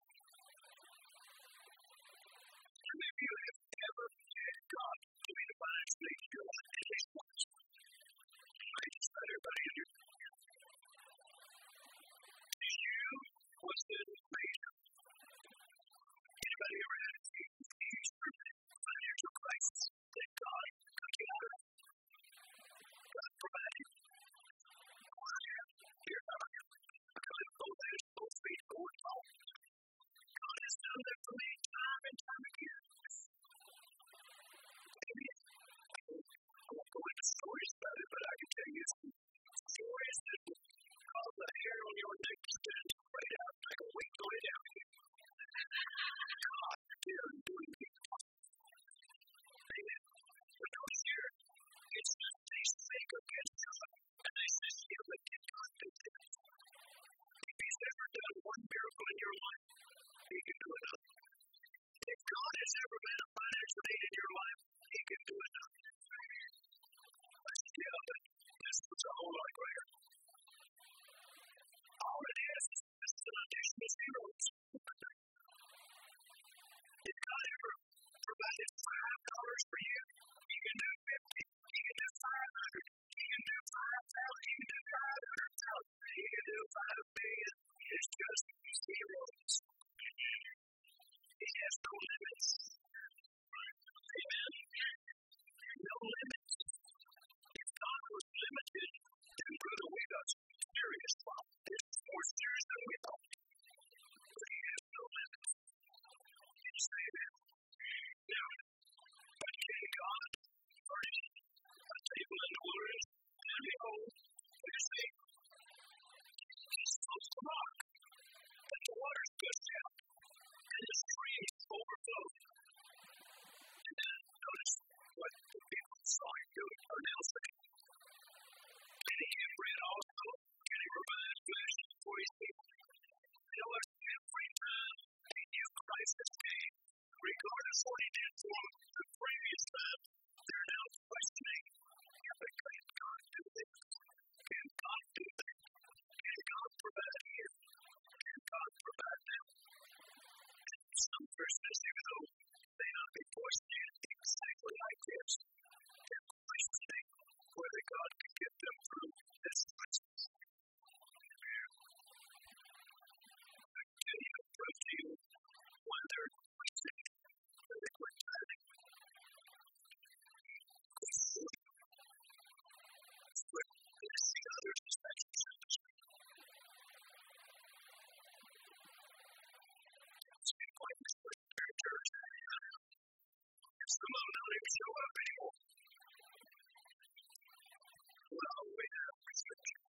And maybe you have ever had God to be the financial aid in your life, at least once. I just let everybody in here. You was in major. Anybody ever had a huge financial crisis that God took you out of? God provided. Here, I couldn't go there, so feet going home. God has done that for me time and time again. Amen. I won't go into stories about it, but I can tell you some stories that will cause the hair on your neck to stand straight out like a wing going down here. God is doing it. Amen. But notice here, it's just they speak against God, and they say, you let God do this. If He's ever done one miracle in your life, He can do another. If God has ever been a financial aid in your life, He can do another. Yeah, but this was a whole lot greater. All it is is just an additional zeros. If God ever provided five dollars for you, He can do fifty. He can do five hundred. He can do five thousand. He can do five hundred thousand. He can do five billion. It's just zeros. He has no limits. Amen. No limits. If God was limited, then brother, we got some serious problems. It's more serious than we thought. But He has no limits. Did you say that? Now, but can God furnish a table in the wilderness? And behold, what do you see? He's supposed to rock. And the waters gushed out. And the streams overflowed. And then notice what the people saw Him doing, or now saying. And He had bread also, and He provided flesh for His people. Now, every time a new crisis came, regardless of what He did for them the previous time, they're now questioning, can God do this? Can God do that? Can God provide here? Can God provide now? Some Christians, even though they not be questioning exactly like this, they're questioning whether God can get them through this crisis. I tell you, approach you when they're questioning, that they quit tithing. Quit blessing others as much as you can. It's been quite this way in our church. Some of them don't even show up anymore. Well, we have restrictions.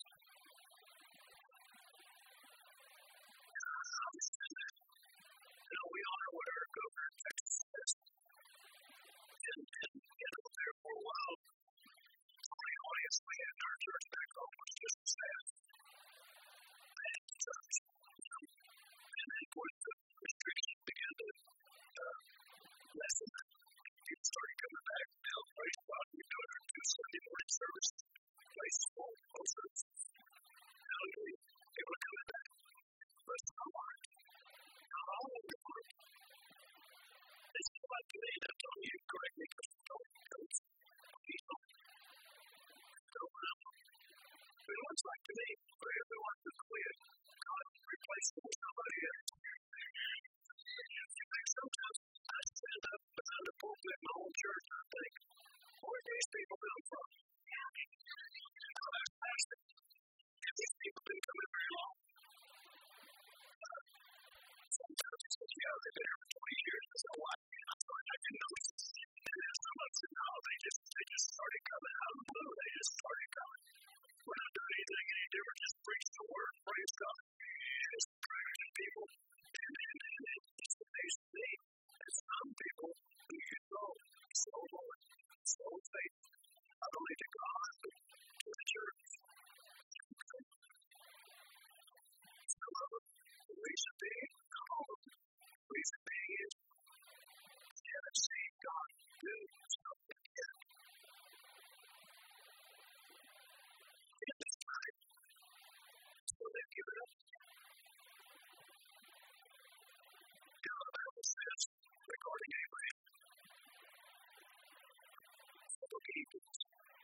Obviously, you know, we honor what our governor in Texas says. And, and, you know, there for a while, the only audience we had in our church back home was just the staff. And the church, you know. And then when the restrictions began to uh, lessen, people started coming back. Now, praise God, we're doing our two Sunday morning services. Place full, both services. Hallelujah. People are coming back. But it's not hard. Not all of them are. It's not like today, I'm telling you correctly, because you don't coach. You don't. Don't know. But it looks like to me, for everyone to quit, God replaced them with somebody else. You think sometimes I stand up behind the pulpit in my own church and I think, reason being, calm. Reason being is you haven't seen God do something yet. In this time, so they give it up. Now the Bible says regarding Abraham, the Hebrews,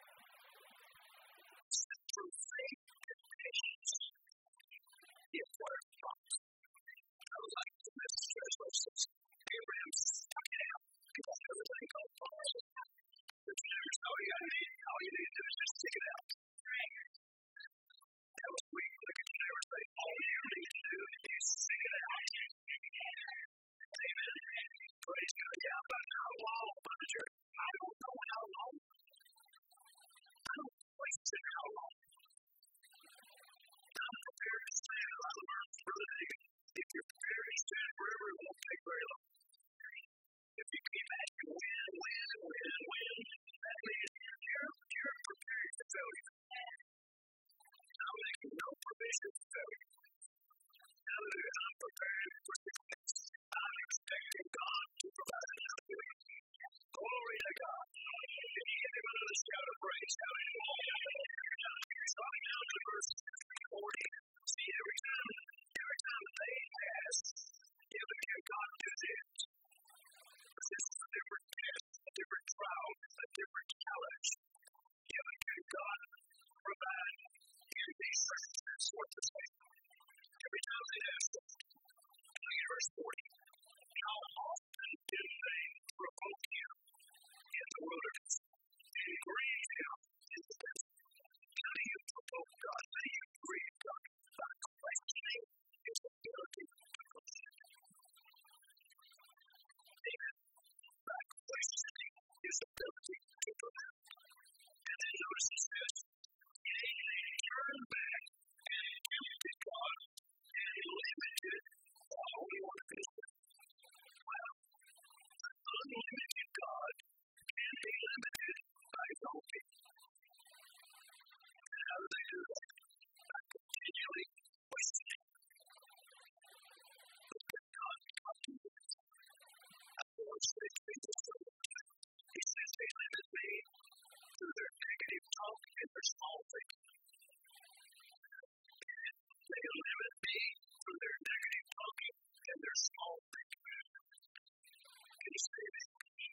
through faith and patience, he acquired promise. I would like to miss the translations. Abraham stuck it out because everything got promise. The Jews, all you gotta need, all you need to do is just stick it out. That was weak. Look at you never say, all you need to do is stick it out. Amen. Praise God. Yeah, but how long, Brother Jerry? I don't know how long. I don't question how long. I'm prepared to stand. I learned through the if you're prepared to stand forever, it won't take very long. If you keep asking when, when, when, when, that means you're, you're prepared for failure. I'm making no provision for failure. Hallelujah. I'm prepared for success. I'm expecting God to provide an outcome. Glory to God. If you give him another shout of praise, hallelujah. Starting out in verse forty, see every time, every time they ask, you know, can God do this? This is a different test, a different trial, a different challenge. You know, can God provide in these circumstances? What to say? Every time they ask, look at verse forty. How often did they provoke him in the wilderness and grieve him in the desert? How do you provoke God? How do you grieve God? By questioning his ability to provide. Amen. By questioning his ability to provide. And then notice he says, yea, they turned back and tempted God and limited the Holy One of Israel. Well, an unlimited God can be limited by his own people. How do they do that? By continually questioning. But then God comes to this. I want to say this to them. He says they limit me through their negative talk and their small things. They limit me through their negative talking and their small things. Can you say that?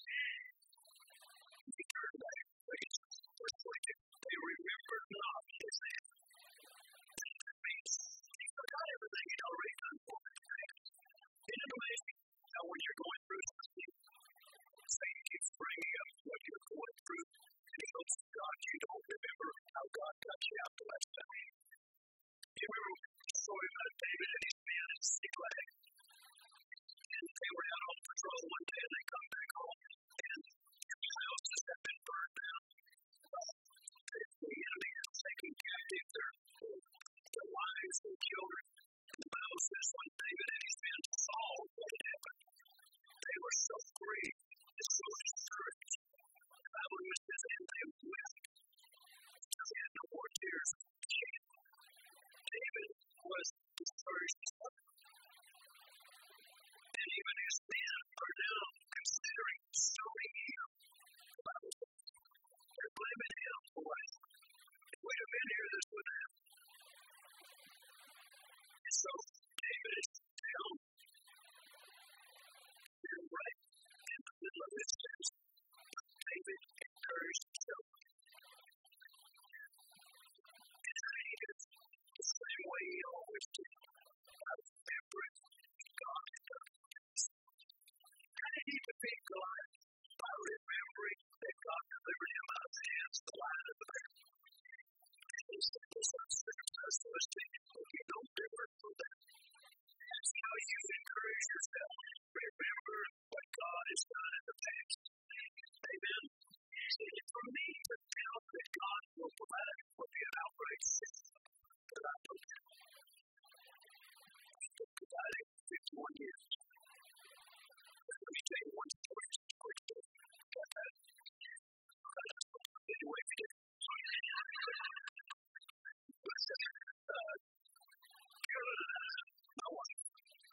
He turned back. Verse twenty-two. They remembered not his name. That means he forgot everything he'd already done for them. Isn't it amazing how when you're going through something, Satan keeps bringing up what you're going through, and he goes, God, you don't remember how God got you out the last time. You remember the story about David and his men in Ziklag? And they were out on patrol one day, and they come back home, and their houses have been burned down. The enemy is taking captive their, their wives and children. And the Bible says when David and his men saw what had happened, they were so grieved and so discouraged. The Bible says, and they wept because they had no more tears of shame. David was discouraged. And even his men are now considering stoning him. The Bible says they're blaming him for what? If we'd have been here, this would happen. And so David is down. They're right in the middle of this test. David encouraged himself. And he is the same way he always did. I remember it. God had done this. How did he defeat Goliath? By remembering that God delivered him out of the hands of the lion of the bear. And he said, this is the Philistine. You don't differ from that. That's how you encourage yourself. Remember what God has done in the past. Amen. See, for me to doubt that God will provide would be an outrage. But I don't know. He's been providing for fifty-one years. Let me tell you one story. Just a quick story. Got that? Anyway, we did. Uh, my wife,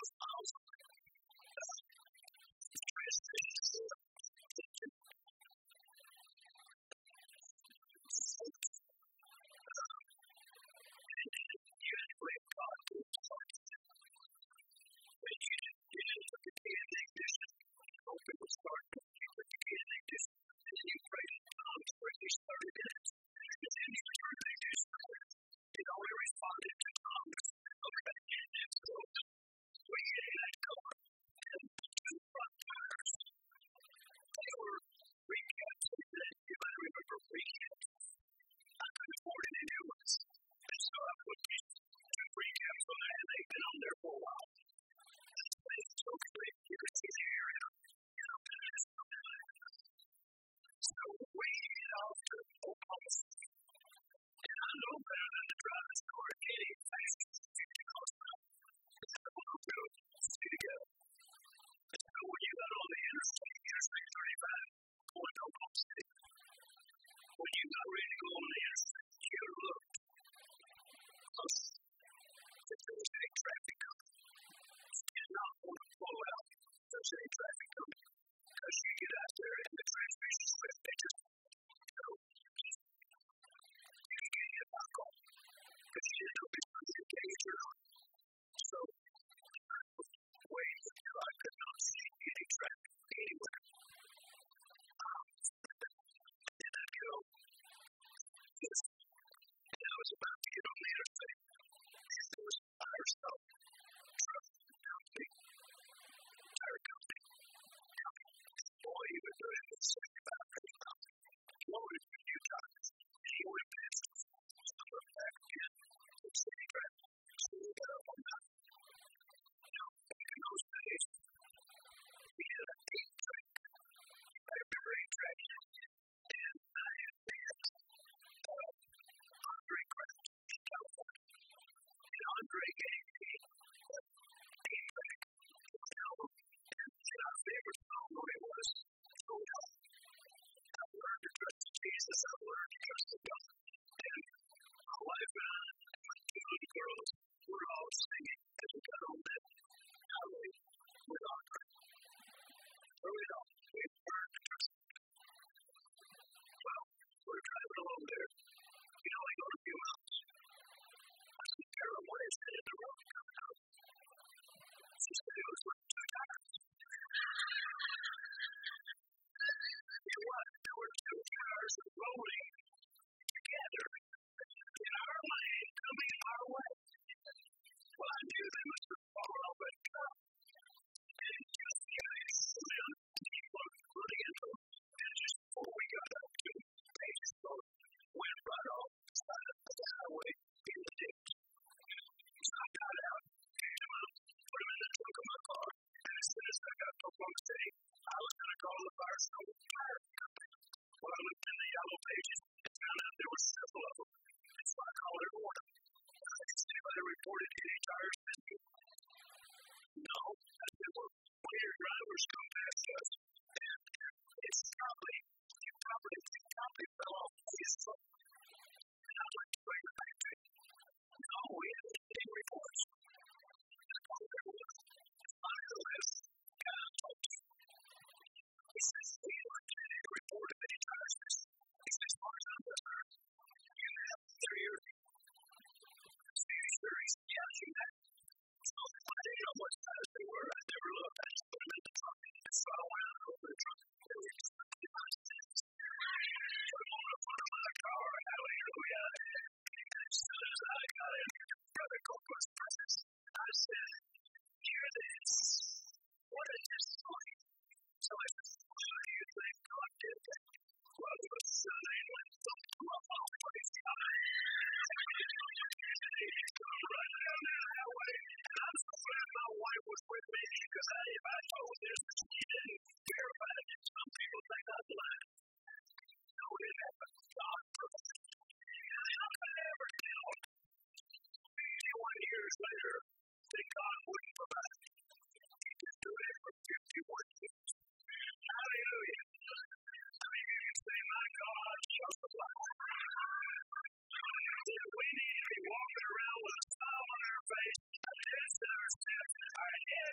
Walking around with a smile on their face, and it's never said, I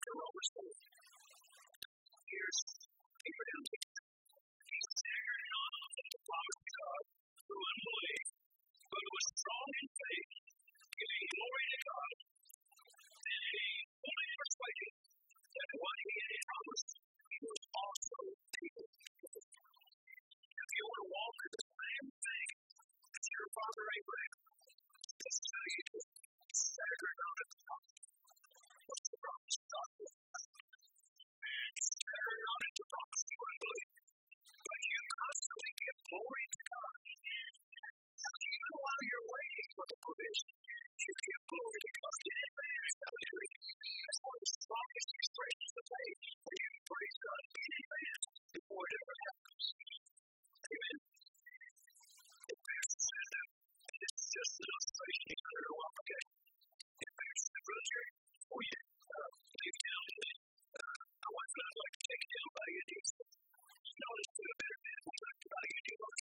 to Romans four. Here's Abraham. He stared not at the promise of God through unbelief, but was strong in faith, giving glory to God, and he fully persuaded that what he had promised, he was also able to do. If you want to walk in the same thing as your father Abraham, this is how you do it. Stagger not at the promise. What's the promise? God will stagger not at the promise you unbelief, but you constantly give glory to God. Even while you're waiting for the provision, you give glory to God in advance. That's one of the strongest expressions of faith, where you praise God in advance before it ever happens. Amen. The pastor said that it's just an illustration. He's going to go up again. The pastor said, Brother Jerry, before you uh, leave town today, uh, I want to like to take you down by your knees. You notice that a better man will talk about you do much.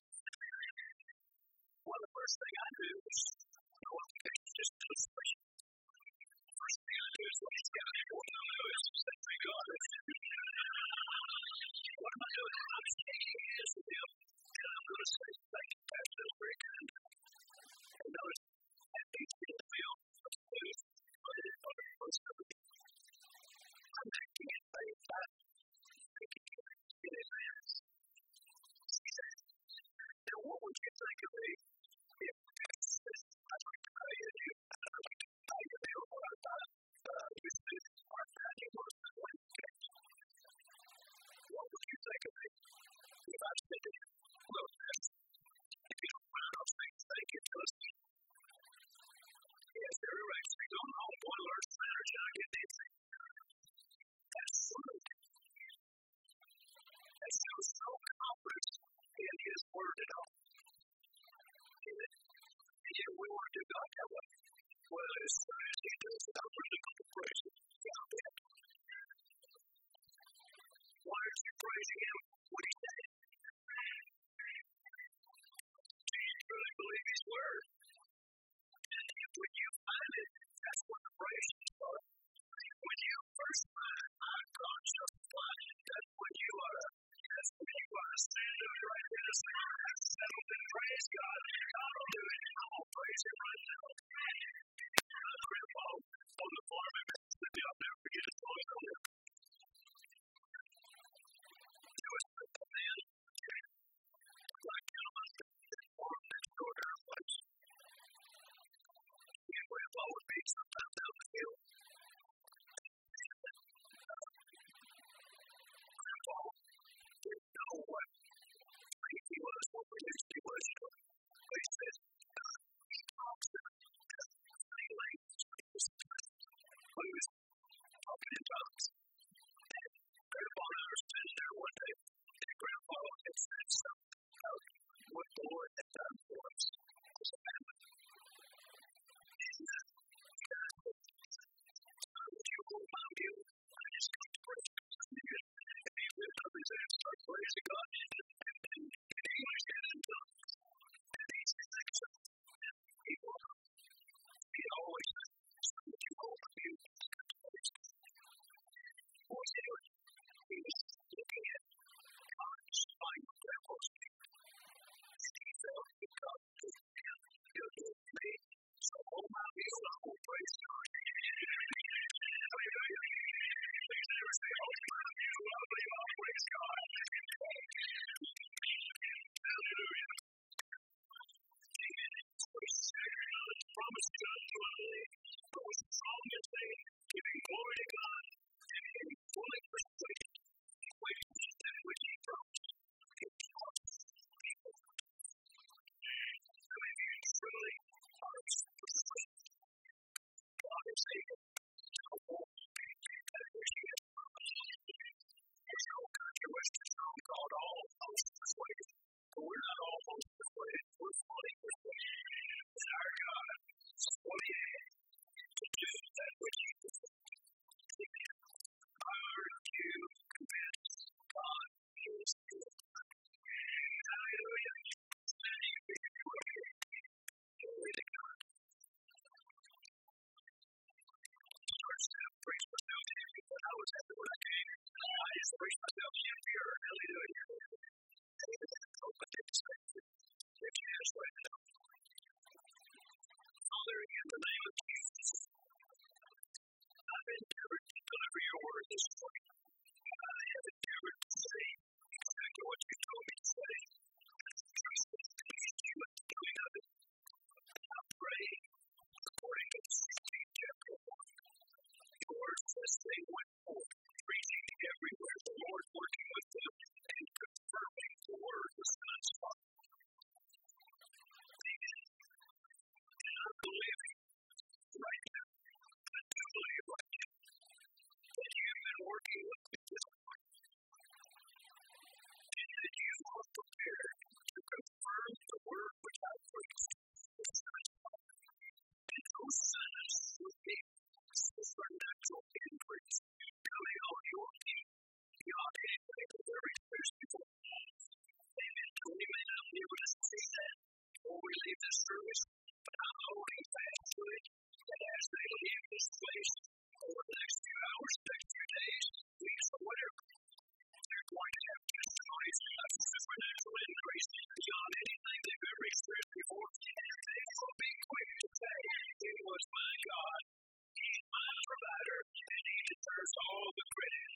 Well, the first thing I do is go up and take just an illustration. The first thing I do is what he's got here. What I'm doing is say, thank God. What am I doing? I'm shaking hands with him, and I'm going to say, thank you, Pastor. That's very kind. And notice that he's in the field of food, but it's not very close to me. I'm acting in faith. I'm thinking in advance. He said, now what would you think of me if Pastor says, I'd like to pray to you, I'd like to pray to you, or I'd like to use this, or I'd like to work with one text. What would you think of me if I said to you, well, Pastor, if you don't mind, I'll say thank you to us. Yes, they're actually going home. One learns the matter, and I get dancing. That's true. And he was so confident in his word at all. And yet we want to do God that way. Well, as soon as he does it, I'm really going to praise him. Yeah, I bet. Why aren't you praising him when he said it? Do you really believe his word? And when you find it, that's when the praise starts. When you first find I'm God justified, that's when you are that's when you are stand up right there and say, I'm settled and praise God. God will do it. I'm going to praise him right now. Brother Grandpa on the farm in Mississippi, I'll never forget his song. There was a man, a black gentleman, farm next door to our place. He and Grandpa would be sometimes down the field. Grandpa didn't know what he was, what religion he was. But he said, he talks in many languages. When he was talking in tongues, and Grandpa and I were sitting there one day, and Grandpa had said something about what the Lord had done for us as a family. And uh, was happy when I came. I just praise myself. You here. Hallelujah. Open to expect it. If you ask right now. Father, in the name of Jesus, I've endeavored to deliver your word this morning. I have endeavored to say exactly what you told me to say. Trust and please you in the doing of it. I pray according to the sixteenth chapter of one. Your word says they went forth, preaching everywhere, the Lord working with them and confirming the word was unspotted. Amen. And I'm believing right now. I do believe right now that you've been working with me this morning and that you are prepared to confirm the word which I preached was unspotted. And Hosanna will be supernatural increase coming on your people beyond anything that there is before. Amen. And we may not be able to see that before we leave this service, but I'm holding fast to it. And as they leave this place over the next few hours, next few days, weeks, or whatever, they're going to have testimonies of supernatural increase beyond anything they've ever experienced before. And they will be quick to say, it was my God. He's my provider, and he deserves all the credit.